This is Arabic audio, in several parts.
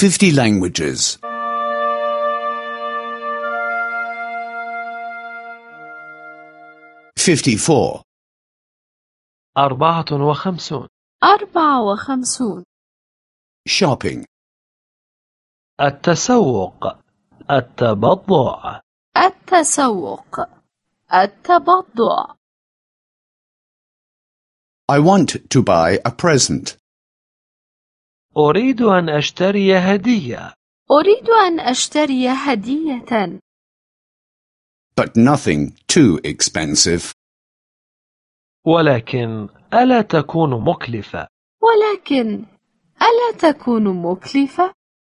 50 languages. 54. 54. 54. Shopping. التسوق. التبضع. التسوق. التبضع. I want to buy a present. أريد أن أشتري هدية. أريد أن أشتري هدية. But nothing too expensive. ولكن ألا تكون مكلفة؟ ولكن ألا تكون مكلفة؟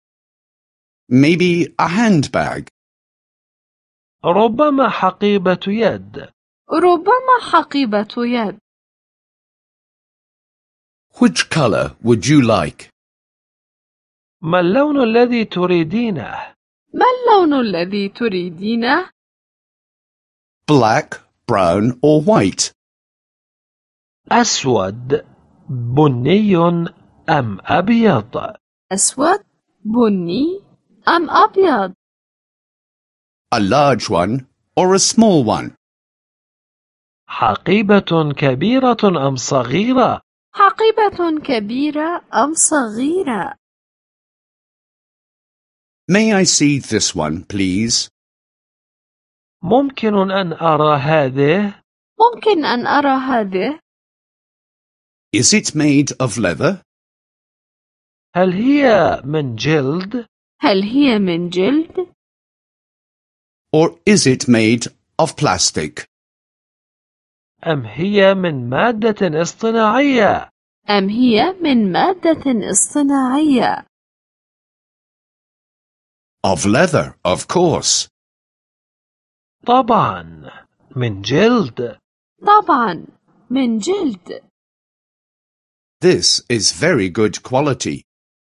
Maybe a handbag. ربما حقيبة يد. ربما حقيبة يد. Which color would you like? ما اللون الذي تريدينه؟ ما اللون الذي تريدينه؟ Black, brown or white? أسود، بني أم أبيض؟ أسود، بني أم أبيض؟ A large one or a small one? حقيبة كبيرة أم صغيرة؟ حقيبة كبيرة أم صغيرة؟ May I see this one, please? ممكن أن أرى هذه؟ ممكن أن أرى هذه؟ Is it made of leather? هل هي من جلد؟ هل هي من جلد؟ Or is it made of plastic? أم هي من مادة اصطناعية؟ أم هي من مادة اصطناعية؟ Of leather, of course. طبعا من جلد. طبعا من جلد. This is very good quality.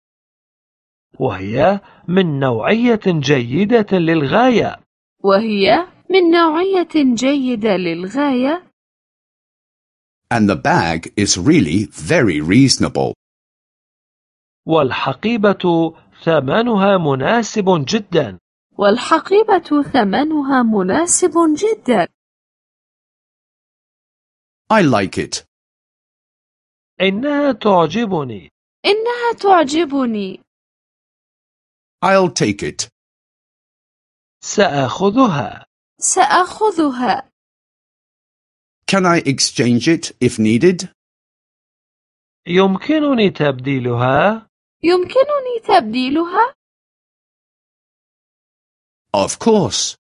وهي من نوعية جيدة للغاية. وهي من نوعية جيدة للغاية. And the bag is really very reasonable. والحقيبة ثمنها مناسب جدا. والحقيبة ثمنها مناسب جدا. I like it. إنها تعجبني. إنها تعجبني. I'll take it. سأخذها. سأخذها. Can I exchange it if needed? يمكنني تبديلها. يمكنني تبديلها. Of course.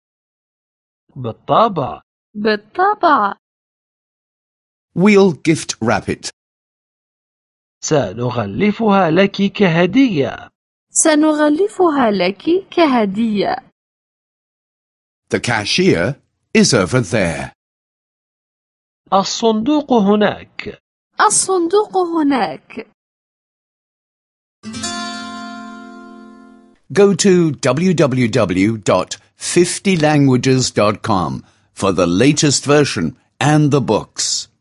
بالطبع. بالطبع. We'll gift wrap it. سنغلفها لك كهدية. سنغلفها لك كهدية. The cashier is over there. الصندوق هناك. الصندوق هناك. Go to www.50languages.com for the latest version and the books.